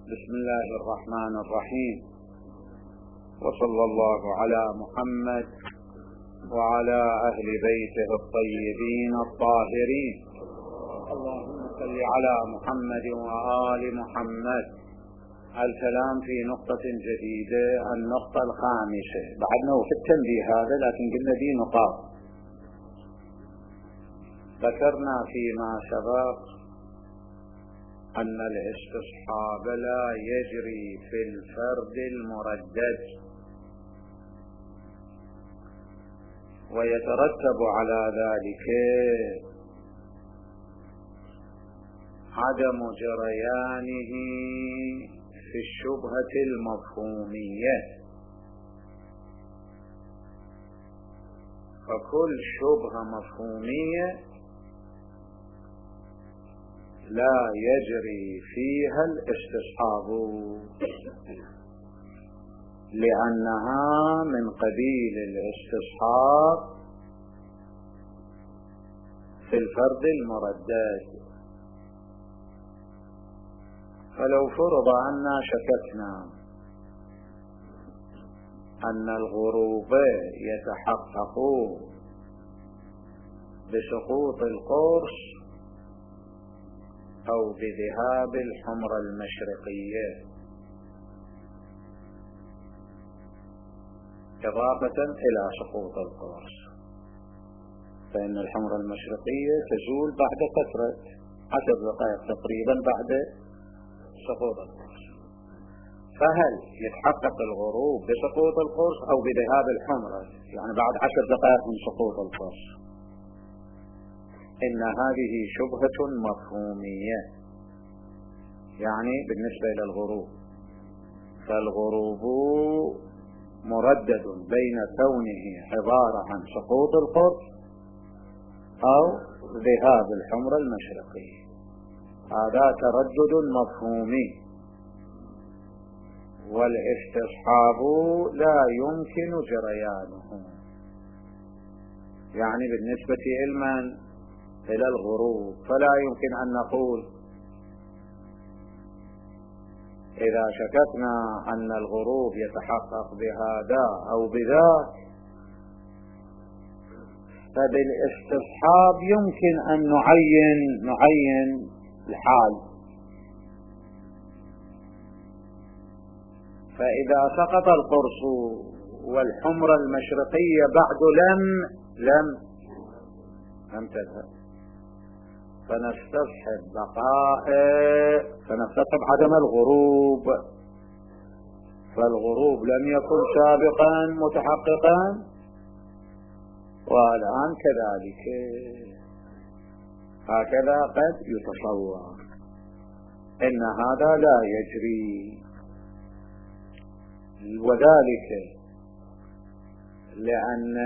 بسم الله الرحمن الرحيم، وصلى الله على محمد وعلى أهل بيته الطيبين الطاهرين. اللهم صل على محمد وآل محمد. الكلام في نقطة جديدة، النقطة الخامسة. بعدنا في التنبيه هذا، لكن قلنا دي نقاط ذكرنا فيما سبق أن الاستصحاب لا يجري في الفرد المردد، ويترتب على ذلك عدم جريانه في الشبهة المفهومية. فكل شبهة مفهومية لا يجري فيها الاستصحاب، لأنها من قبيل الاستصحاب في الفرد المردد. فلو فرض أننا شككنا أن الغروب يتحقق بسقوط القرص أو بذهاب الحمرة المشرقية إضافة إلى سقوط القرص، فإن الحمرة المشرقية تزول بعد فترة 10 دقائق تقريبا بعد سقوط القرص. فهل يتحقق الغروب بسقوط القرص أو بذهاب الحمرة، يعني بعد 10 دقائق من سقوط القرص؟ إن هذه شبهة مفهومية، يعني بالنسبة إلى الغروب، فالغروب مردد بين كونه عبارة عن سقوط القرص أو ذهاب الحمرة المشرقية. هذا تردد مفهومي، والاستصحاب لا يمكن جريانه. يعني بالنسبة إلى الغروب فلا يمكن أن نقول إذا شككنا أن الغروب يتحقق بهذا أو بذاك، فبالاستصحاب يمكن أن نعين الحال. فإذا سقط القرص والحمرة المشرقية بعد لم تذهب، فنستصحب عدم الغروب، فالغروب لم يكن سابقا متحققا والآن كذلك. هكذا قد يتصور. إن هذا لا يجري، وذلك لأن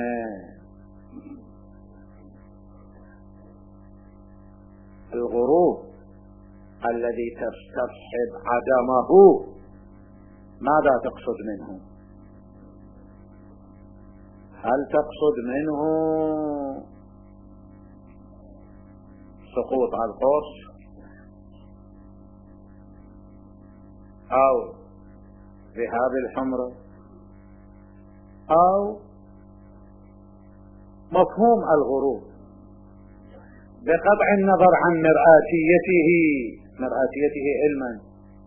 الغروب الذي تستصحب عدمه ماذا تقصد منه؟ هل تقصد منه سقوط القرص أو ذهاب الحمرة أو مفهوم الغروب بقطع النظر عن مرآتيته علما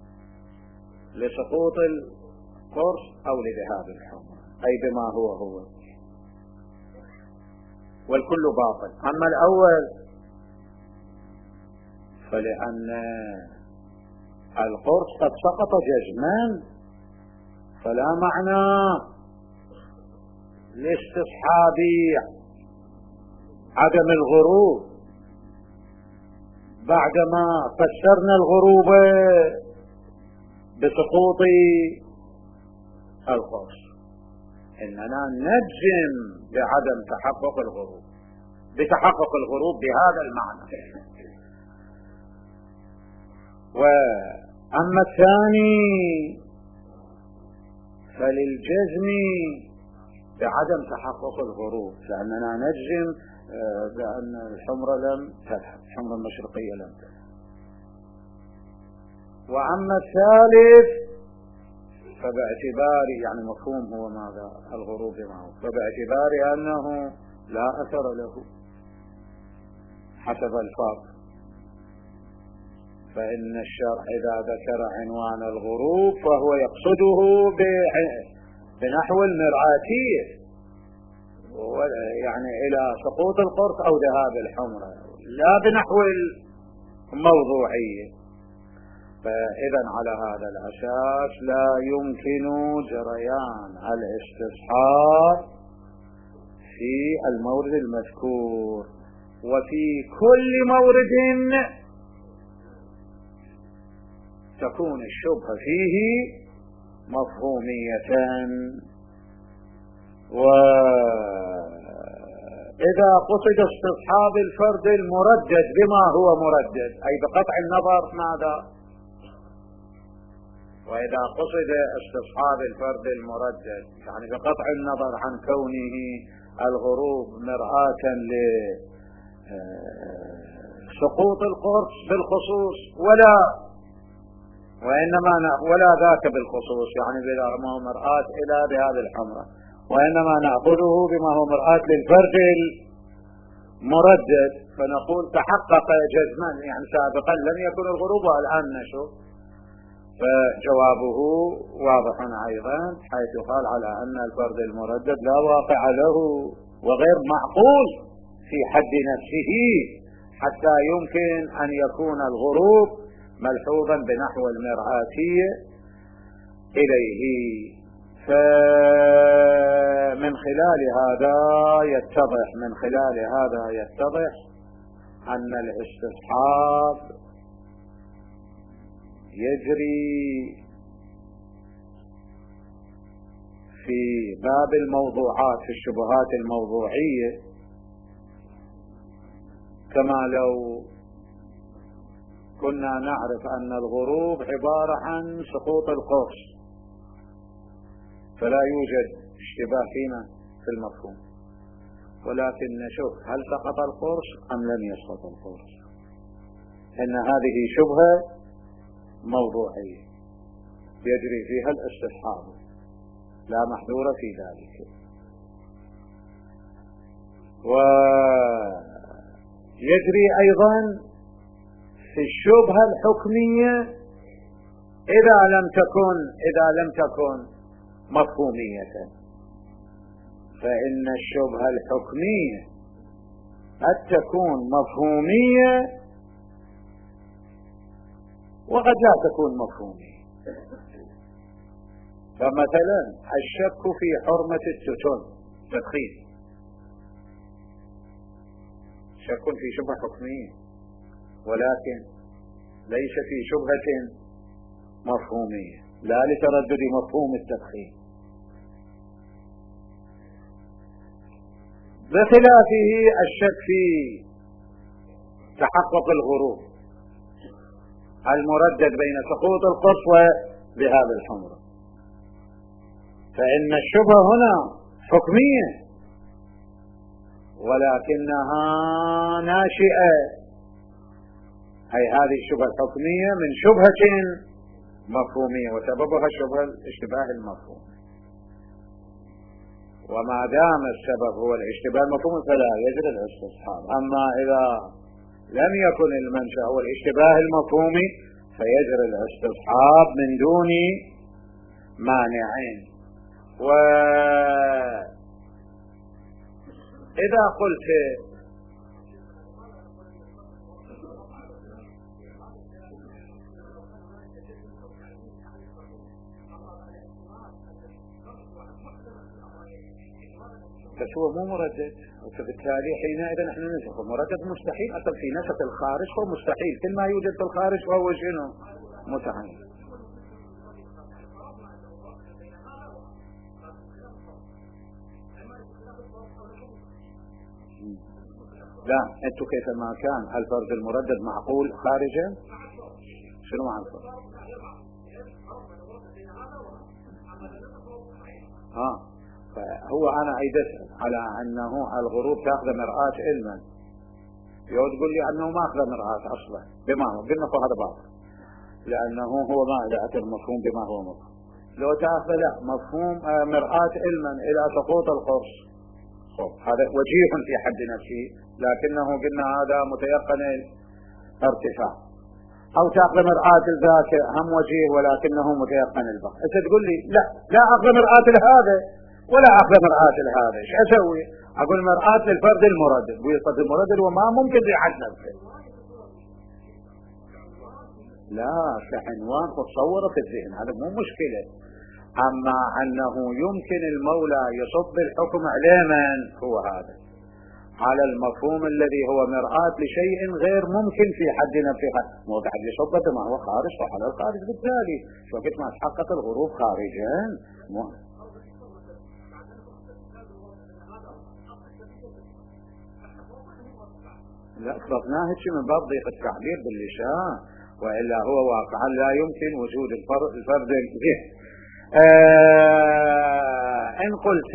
لسقوط القرص أو لذهاب الحمرة، أي بما هو والكل باطل. أما الأول فلأن القرص قد سقط جزما، فلا معنى لاستصحاب عدم الغروب بعدما فسرنا الغروب بسقوط القرص. إننا نجزم بعدم تحقق الغروب بتحقق الغروب بهذا المعنى. وأما الثاني فللجزم بعدم تحقق الغروب، لأننا نجزم بأن الحمرة لم تذهب، الحمرة المشرقية لم تذهب. وأما الثالث فباعتبار يعني مفهوم هو ماذا الغروب معه، فباعتبار أنه لا أثر له حسب الفرق، فإن الشرع إذا ذكر عنوان الغروب فهو يقصده بنحو المرآتية، يعني إلى سقوط القرص أو ذهاب الحمرة، لا بنحو الموضوعية. فإذا على هذا الأساس لا يمكن جريان الاستصحاب في المورد المذكور، وفي كل مورد تكون الشبهة فيه مفهومية. وإذا قصد استصحاب الفرد المردد بما هو مردد أي بقطع النظر ماذا، وإذا قصد استصحاب الفرد المردد يعني بقطع النظر عن كونه الغروب مرآة لسقوط القرص بالخصوص ولا ذاك بالخصوص، يعني بلا ما هو مرآة إلى بهذه الحمرة، وإنما نأخذه بما هو مرآة للفرد المردد، فنقول تحقق جزما يعني سابقا لم يكن الغروب والآن نشوف. فجوابه واضح أيضا حيث يقال على أن الفرد المردد لا واقع له وغير معقول في حد نفسه حتى يمكن أن يكون الغروب ملحوظا بنحو المرآتية إليه. فمن خلال هذا يتضح أن الاستصحاب يجري في باب الموضوعات في الشبهات الموضوعية كما لو كنا نعرف أن الغروب عبارة عن سقوط القرص، فلا يوجد اشتباه فينا في المفهوم، ولكن نشوف هل سقط القرص أم لم يسقط القرص. إن هذه شبهة موضوعية يجري فيها الاستصحاب لا محذور في ذلك. ويجري أيضا في الشبهة الحكمية إذا لم تكن مفهومية، فإن الشبهة الحكمية قد تكون مفهومية وقد لا تكون مفهومية. فمثلا الشك في حرمة التتن تدخين، شك في شبهة حكمية ولكن ليس في شبهة مفهومية لا لتردد مفهوم التدخين، بخلافه الشك في تحقق الغروب المردد بين سقوط القرص وذهاب الحمرة، فإن الشبهة هنا حكمية ولكنها ناشئة، أي هذه الشبهة الحكمية من شبهة مفهومية وسببها الشبهة الاشتباه المفهوم، وما دام السبب هو الاشتباه المفهوم فلا يجري الاستصحاب. أما إذا لم يكن المنشأ هو الاشتباه المفهومي فيجري الاستصحاب من دون مانعين. وإذا قلت بس هو مو مردد، وبالتالي حينئذ نحن نشوف مردد مستحيل، أصل في نسق الخارج هو مستحيل، كل ما يوجد في الخارج فهو شنو متعين. لا انتو كيفما كان الفرد المردد معقول خارجا، شنو معنى الفرد؟ فهو أنا عيد أسأل على أنه الغروب تأخذ مرآة علما، يقول لي أنه ما أخذ مرآة أصلا بما هو قلنا هذا باطل. لأنه هو ما يعتبر مفهوم بما هو مفهوم. لو تأخذ لا مفهوم مرآة علما إلى سقوط القرص، هذا وجيه في حد نفسه، لكنه قلنا هذا متيقن الارتفاع. أو تأخذ مرآة الذاكر هم وجيه ولكنه متيقن البقاء. أنت تقول لي لا أخذ مرآة هذا ولا أخذ مرآة هذا، ايش أسوي؟ أقول مرآة للفرد المردد، ويصد المردد وما ممكن لحد نفسه. لا كعنوان تتصوره في الذهن هذا مو مشكلة. أما أنه يمكن المولى يصب الحكم على من هو هذا، على المفهوم الذي هو مرآة لشيء غير ممكن في حد نفسه، مو بعد يصبته ما هو خارج وعلى الخارج بالتالي شو وقت ما تحقق الغروب خارجا. لا اطلقناه من باب ضيق التعبير باللسان، وإلا هو واقعا لا يمكن وجود الفرد به. إن قلت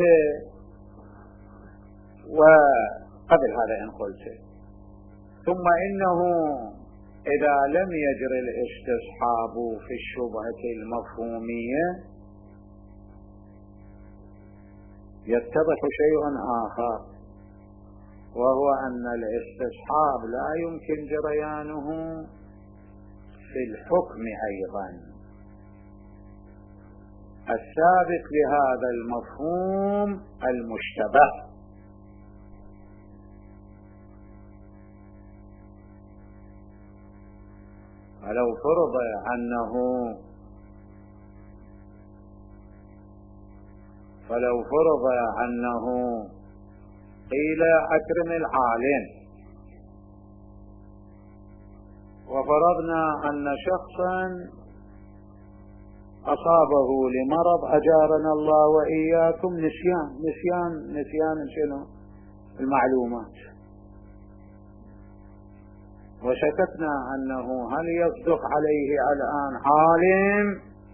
وقبل هذا إن قلت ثم إنه إذا لم يجر الاستصحاب في الشبهة المفهومية يتضح شيء آخر، وهو أن الاستصحاب لا يمكن جريانه في الحكم أيضا السابق لهذا المفهوم المشتبه. فلو فرض أنه قيل أكرم العالم، وفرضنا أن شخصا أصابه لمرض أجارنا الله وإياكم نسيان شنو المعلومات، وشككنا أنه هل يصدق عليه الآن عالم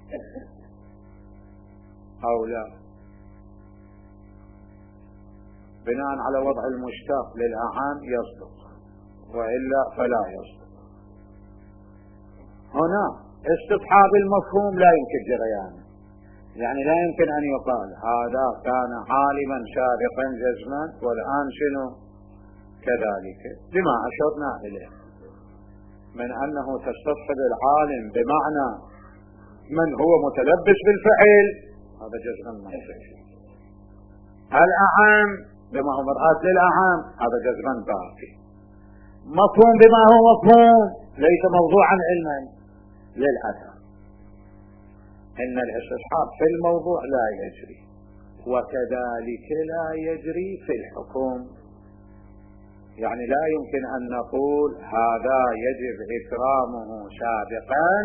أو لا، بناء على وضع المشتق للأعام يصدق وإلا فلا يصدق. هنا استصحاب المفهوم لا يمكن جريانه، يعني لا يمكن أن يقال هذا كان عالما سابقا جزما والآن شنو كذلك، لما أشرنا إليه من أنه تستصحب العالم بمعنى من هو متلبس بالفعل، هذا جزما ما يصير. الأعام بما هو مرآة للأعام هذا جزما باقي. مفهوم بما هو مفهوم ليس موضوعا علما للأثر. إن الاستصحاب في الموضوع لا يجري، وكذلك لا يجري في الحكم. يعني لا يمكن أن نقول هذا يجب إكرامه سابقا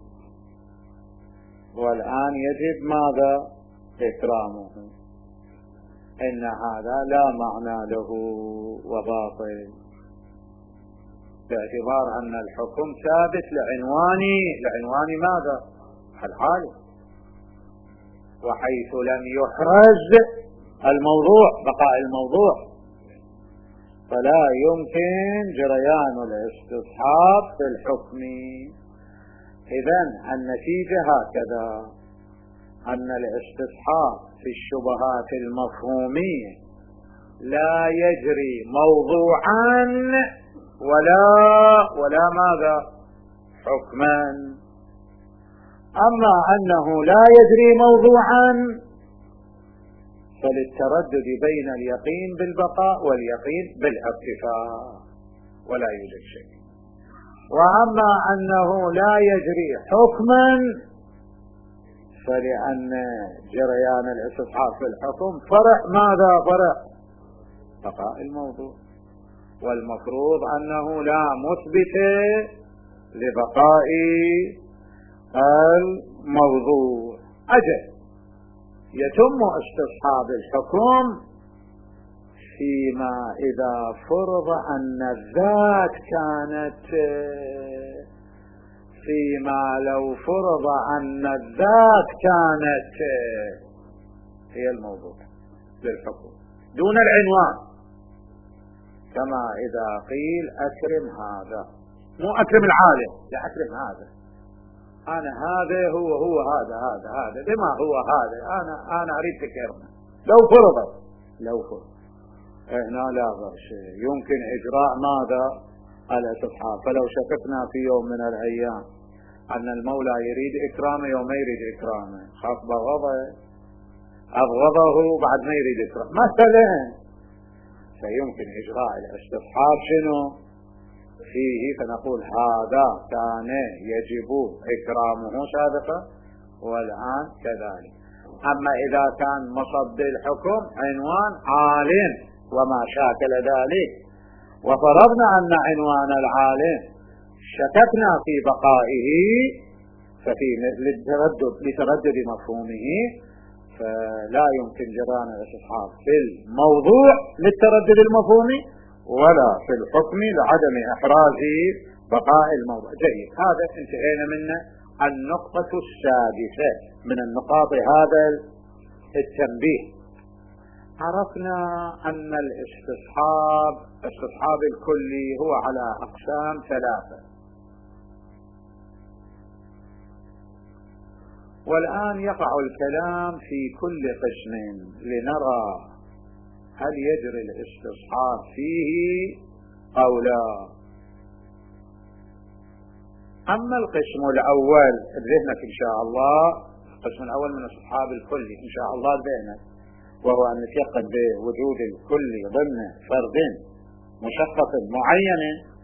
والآن يجب ماذا إكرامه. إن هذا لا معنى له وباطل، باعتبار أن الحكم ثابت لعنوان ماذا العالم، وحيث لم يحرز الموضوع بقاء الموضوع فلا يمكن جريان الاستصحاب في الحكم. إذن النتيجة هكذا، أن الاستصحاب في الشبهات المفهومية لا يجري موضوعا ولا ماذا حكما. أما أنه لا يجري موضوعا فللتردد بين اليقين بالبقاء واليقين بالارتفاع ولا يوجد شيء. وأما أنه لا يجري حكما فلأن جريان الاستصحاب في الحكم فرع ماذا بقاء الموضوع، والمفروض أنه لا مثبت لبقاء الموضوع. أجل يتم استصحاب الحكم فيما إذا فرض أن الذات كانت، فيما لو فرض أن الذات كانت هي الموضوع للحكم دون العنوان، كما إذا قيل أكرم هذا، مو أكرم العالم، لا أكرم هذا، أنا هذا هو هذا بما هو هذا أنا أريد ذكرنا لو فرض هنا لا غير شيء يمكن إجراء ماذا؟ الاستصحاب. فلو شككنا في يوم من الأيام أن المولى يريد إكرامه يوم ما يريد إكرامه، خاف أبغضه بعد ما يريد إكرامه مثلا، فيمكن إجراء الاستصحاب شنو فيه، فنقول هذا كان يجب إكرامه سابقا والآن كذلك. أما إذا كان مصب الحكم عنوان عالم وما شاكل ذلك، وفرضنا أن عنوان العالم شككنا في بقائه، ففي لتردد مفهومه، فلا يمكن جريان الاستصحاب في الموضوع للتردد المفهومي ولا في الحكم لعدم إحراز بقاء الموضوع. جيد، هذا انتهينا منه. النقطة السادسة من النقاط هذا التنبيه، عرفنا أن الاستصحاب الكلي هو على أقسام ثلاثة، والآن يقع الكلام في كل قسم لنرى هل يجري الاستصحاب فيه أو لا. أما القسم الأول ذهنك إن شاء الله، القسم الأول من الاستصحاب الكلي إن شاء الله ذهنك، وهو أن نتيقن بوجود الكل ضمن فرد مشخص معين،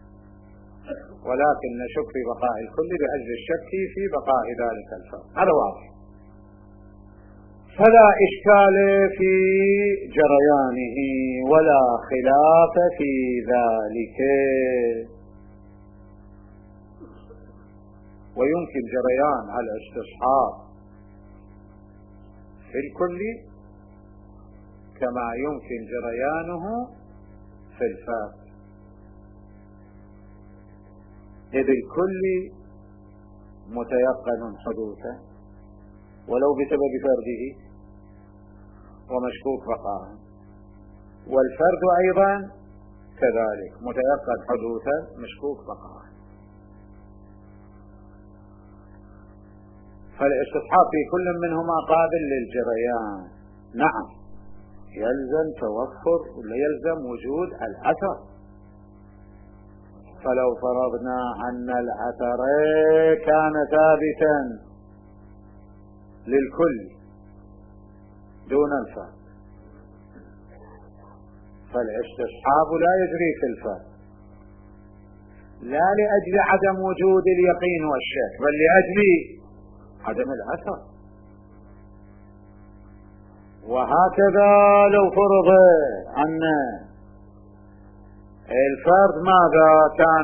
ولكن نشك في بقاء الكل بأجل الشك في بقاء ذلك الفرد. هذا واضح، فلا إشكال في جريانه ولا خلاف في ذلك، ويمكن جريان الاستصحاب في الكل كما يمكن جريانه في الفرد، إذ الكل متيقن حدوثه ولو بسبب فرده ومشكوك بقاءه، والفرد أيضا كذلك متيقن حدوثه مشكوك بقاءه. فالاستصحاب في كل منهما قابل للجريان. نعم، يلزم توفر ولا يلزم وجود الأثر. فلو فرضنا أن الأثر كان ثابتا للكل دون الفرد، فالاستصحاب لا يجري في الفرد، لا لأجل عدم وجود اليقين والشك، بل لأجل عدم الأثر. وهكذا لو فرض أن الفرد ماذا كان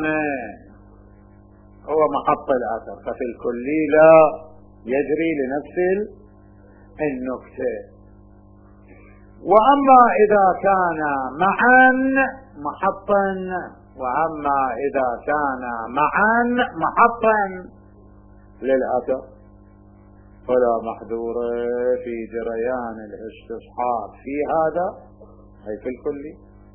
هو محط الأثر، ففي الكلي لا يجري لنفس النكتة. وأما إذا كان معا محطا للأثر فلا محذور في جريان الاستصحاب في هذا أي في الكلي،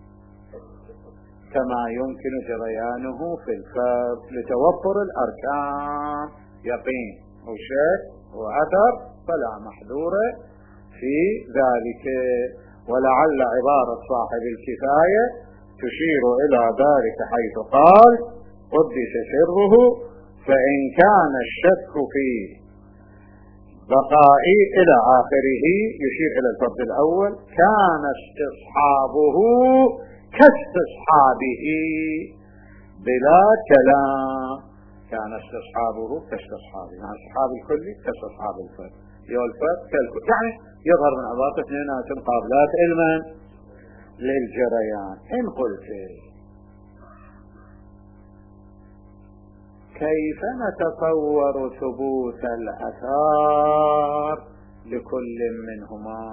كما يمكن جريانه في الفرد لتوفر الأركان يقين وشك وأثر، فلا محذور في ذلك. ولعل عبارة صاحب الكفاية تشير إلى ذلك حيث قال قدس سره، فإن كان الشك فيه بقائي إلى آخره يشير إلى الفرد الأول، كان استصحابه كاستصحابه بلا كلام، كان استصحابه كاستصحابه، يعني استصحاب الكلي كاستصحاب الفرد، الفرد كالكل، يعني يظهر من عبارة اثنينات قابلات علما للجريان. إن قلت كيف نتصور ثبوت الأثار لكل منهما؟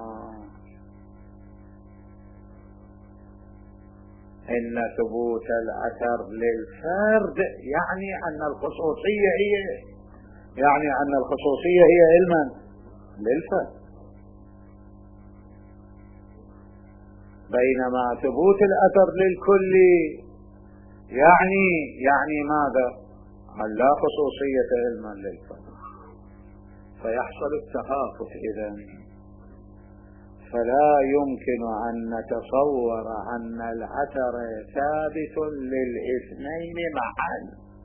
إن ثبوت الأثر للفرد يعني أن الخصوصية هي علما للفرد، بينما ثبوت الأثر للكل يعني ماذا؟ لا خصوصية علما للفرد. فيحصل التخافت إذن. فلا يمكن أن نتصور أن الأثر ثابت للاثنين معا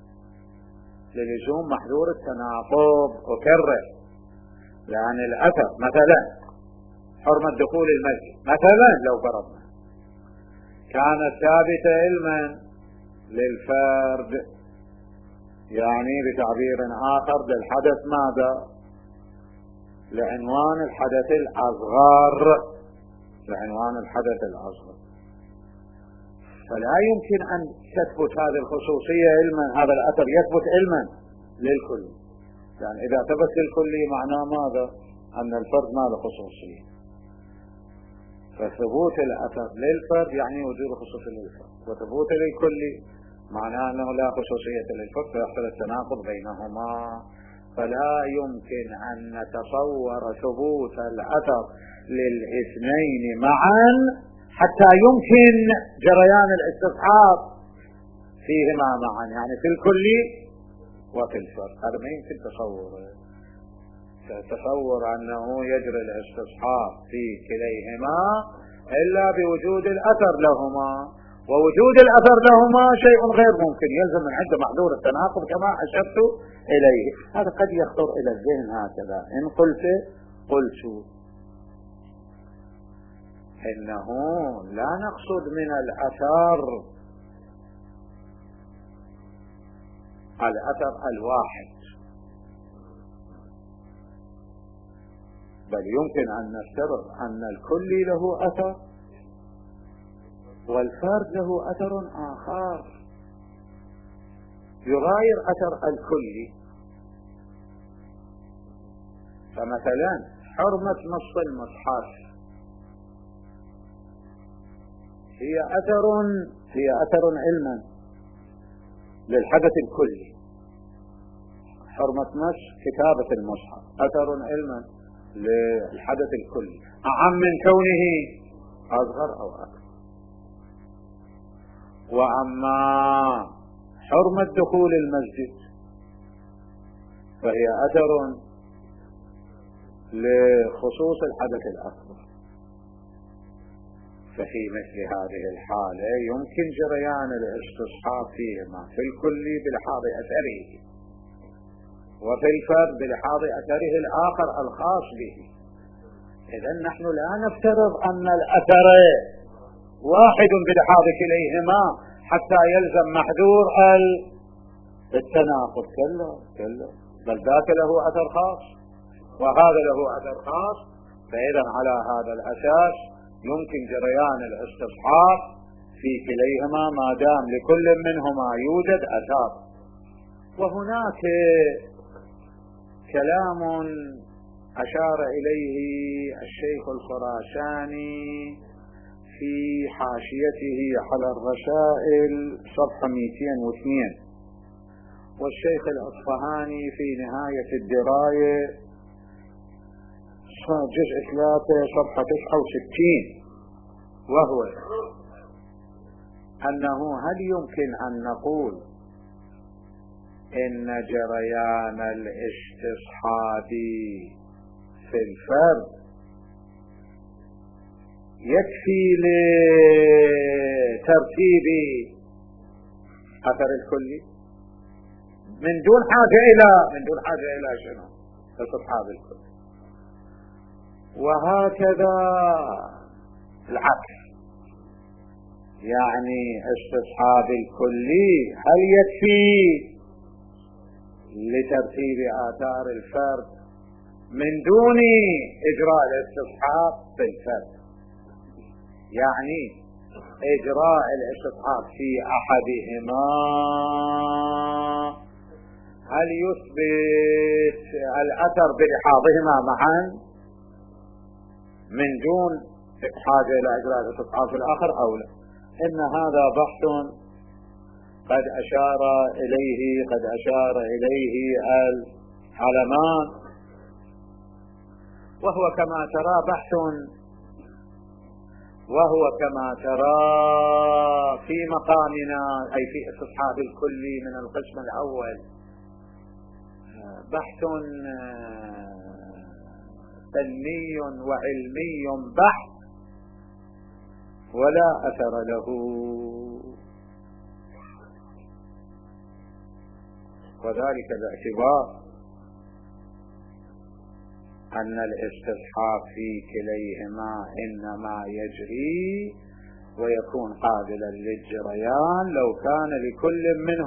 للزوم محذور التناقض. أكرر، لأن الأثر مثلا حرمة دخول المسجد مثلا لو فرضنا كانت ثابتة علما للفرد، يعني بتعبير آخر للحدث ماذا؟ لعنوان الحدث الأصغر، لعنوان الحدث الأصغر. فلا يمكن أن تثبت هذه الخصوصية علما، هذا الأثر يثبت علما للكل، يعني إذا ثبت للكل معناه ماذا؟ أن الفرد ما له خصوصية. فثبوت الأثر للفرد يعني وجود خصوصية للفرد، وثبوت للكل معناه أنه لا خصوصية للفرد، فيحصل التناقض بينهما. فلا يمكن أن نتصور ثبوت الأثر للاثنين معا حتى يمكن جريان الاستصحاب فيهما معا، يعني في الكل وفي الفرد. هذا ما يمكن تصور أنه يجري الاستصحاب في كليهما إلا بوجود الأثر لهما، ووجود الأثر لهما شيء غير ممكن، يلزم من عنده محذور التناقض كما أشرت إليه. هذا قد يخطر إلى الذهن هكذا، إن قلت إنه لا نقصد من الأثر الواحد، بل يمكن أن نفترض أن الكل له أثر والفرد له أثر آخر يغاير أثر الكل. فمثلا حرمة مص المصحف هي أثر علما للحدث الكلي. حرمة مص كتابة المصحف أثر علما للحدث الكلي، أعم من كونه أصغر أو أكبر. وأما حرمة دخول المسجد فهي أثر لخصوص الحدث الأكبر. ففي مثل هذه الحالة يمكن جريان الاستصحاب فيهما في الكل بلحاظ أثره، وفي الفرد بلحاظ أثره الآخر الخاص به. إذن نحن لا نفترض أن الأثر واحد بلحاظ كليهما حتى يلزم محذور التناقض، كلا، بل ذاك له أثر خاص وهذا له أثر خاص. فإذا على هذا الأساس يمكن جريان الاستصحاب في كليهما ما دام لكل منهما يوجد أثر. وهناك كلام أشار إليه الشيخ الخراساني في حاشيته على الرسائل صفحة 202، والشيخ الأصفهاني في نهاية الدراية جزء 3 صفحة 69، وهو أنه هل يمكن أن نقول إن جريان الاستصحاب في الفرد يكفي لترتيب أثر الكلي من دون حاجة إلى شنو؟ استصحاب الكل. وهكذا العكس، يعني استصحاب الكلي هل يكفي لترتيب آثار الفرد من دون إجراء الاستصحاب في الفرد؟ يعني إجراء الاستصحاب في أحدهما هل يثبت الأثر بلحاظهما معا من دون حاجة إلى إجراء الاستصحاب في الآخر أو لا؟ إن هذا بحث قد أشار إليه العلمان، وهو كما ترى في مقامنا، أي في استصحاب الكلي من القسم الأول، بحث فني وعلمي بحت ولا أثر له. وذلك باعتبار أن الاستصحاب في كليهما إنما يجري ويكون قابلا للجريان لو كان لكل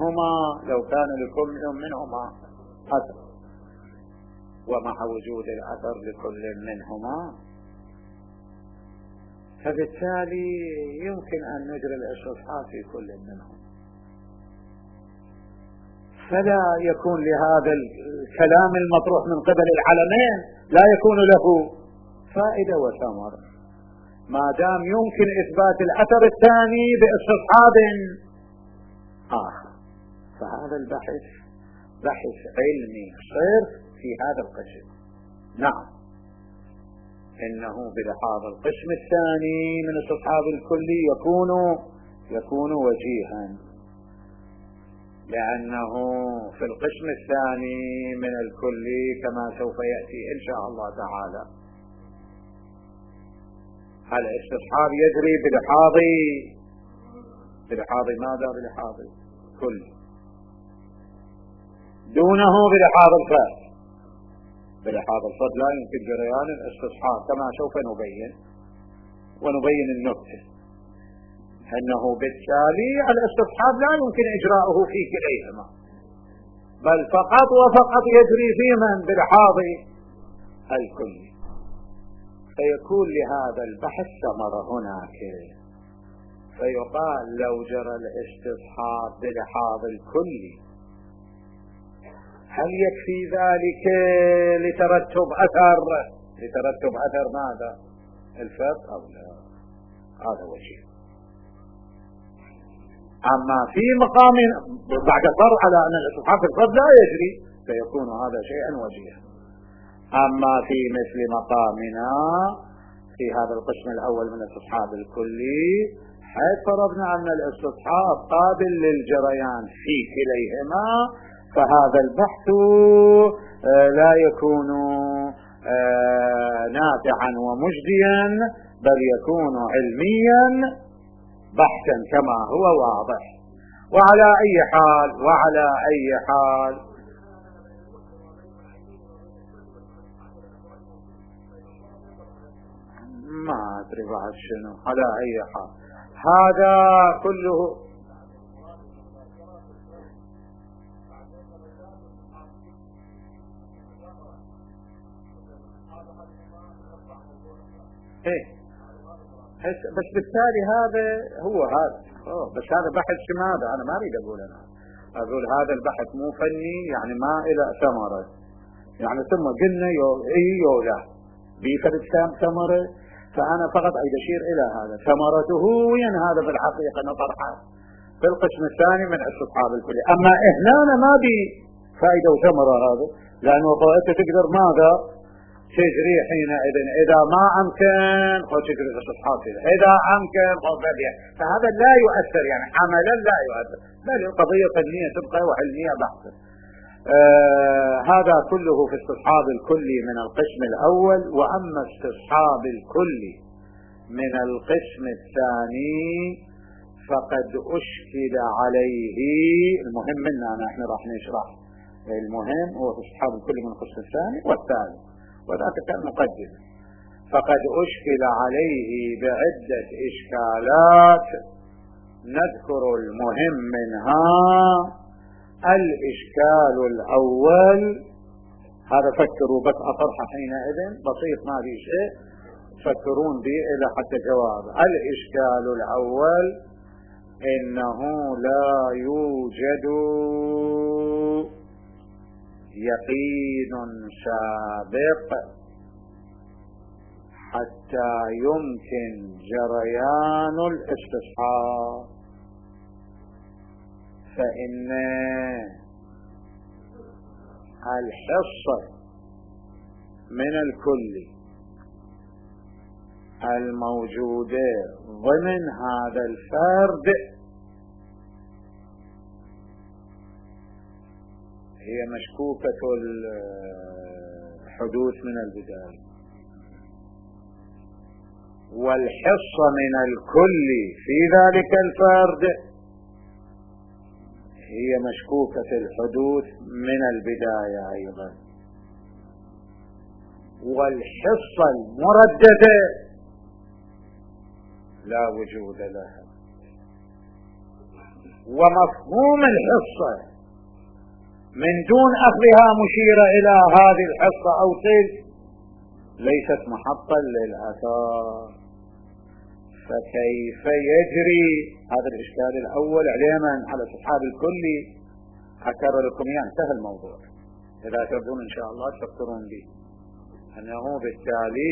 منهما أثر، ومع وجود الأثر لكل منهما فبالتالي يمكن أن نجري الاستصحاب في كل منهم، فلا يكون لهذا الكلام المطروح من قبل العلمين لا يكون له فائدة وثمرة ما دام يمكن إثبات الأثر الثاني باستصحاب آخر. فهذا البحث بحث علمي صرف في هذا القسم. نعم، إنه بلحاظ القسم الثاني من استصحاب الكلي يكون وجيها، لأنه في القسم الثاني من الكلي كما سوف يأتي إن شاء الله تعالى الاستصحاب يجري بلحاظ ماذا؟ بلحاظ كل، دونه بلحاظ الفرد. بلحاظ الفرد لا يمكن جريان الاستصحاب كما سوف ونبين النكتة أنه بالتالي الاستصحاب لا يمكن إجراؤه في كليهما، بل فقط وفقط يجري في من؟ بلحاظ الكل. فيكون لهذا البحث ثمرة هناك، فيقال لو جرى الاستصحاب بلحاظ الكل هل يكفي ذلك لترتب أثر ماذا؟ الفرد أو لا؟ هذا وجه. أما في مقام بعد فرض على أن الاستصحاب في الفرد لا يجري فيكون هذا شيئا وجيها. أما في مثل مقامنا في هذا القسم الأول من الاستصحاب الكلي حيث فرضنا أن الاستصحاب قابل للجريان في كليهما، فهذا البحث لا يكون نافعا ومجديا بل يكون علميا بحثا كما هو واضح. وعلى أي حال ما أدري بعد شنو. على أي حال هذا كله بس بالتالي هذا هو هذا بس هذا بحث ماذا؟ أنا ما أريد أقول هذا البحث مو فني، يعني ما إلى ثمرة، يعني ثم قلنا لا بفرد كام ثمرة، فأنا فقط أريد أشير إلى هذا ثمرته وين هذا بالحقيقة نطرحه في القسم الثاني من استصحاب الكلي. أما هنا ما بي فائدة وثمرة هذا، لأنه أنت تقدر ماذا تجري حينئذ إذا ما أمكن تجري الاستصحاب، إذا أمكن فهذا لا يؤثر، يعني عملا لا يؤثر، بل قضية فنية تبقى وعلمية بحثة. هذا كله في استصحاب الكلي من القسم الأول. وأما استصحاب الكلي من القسم الثاني فقد أشكل عليه. المهم منا نحن راح نشرح المهم هو استصحاب الكلي من القسم الثاني والثالث، وذاك كان مقدم. فقد أشكل عليه بعدة إشكالات، نذكر المهم منها. الإشكال الأول هذا فكروا بس أطرح حينئذ بسيط ما في شيء تفكرون به إلى حتى جواب. الإشكال الأول إنه لا يوجد يقين سابق حتى يمكن جريان الاستصحاب، فإن الحصة من الكل الموجودة ضمن هذا الفرد هي مشكوكة الحدوث من البداية، والحصة من الكل في ذلك الفرد هي مشكوكة الحدوث من البداية أيضا. والحصة المرددة لا وجود لها. ومفهوم الحصة من دون أخذها مشيرة إلى هذه الحصة أو تلك ليست محطا للآثار. فكيف يجري هذا الإشكال الأول علينا على استصحاب الكلي؟ أكرر لكم يعني انتهى الموضوع. إذا تردون إن شاء الله تفكرون به أنه بالتالي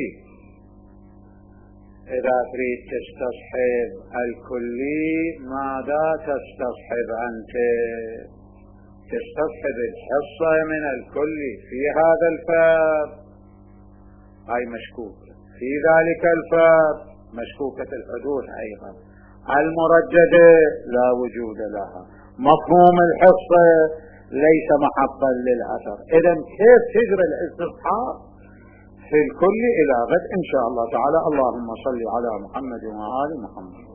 إذا تريد تستصحب الكلي ماذا تستصحب أنت؟ تستصحب الحصة من الكلي في هذا الفرد أي مشكوك في ذلك الفرد مشكوكة الحدوث أيضا. المرددة لا وجود لها. مفهوم الحصة ليس محطا للأثر. إذن كيف تجري الاستصحاب في الكل؟ إلى غد إن شاء الله تعالى. اللهم صل على محمد وآل محمد.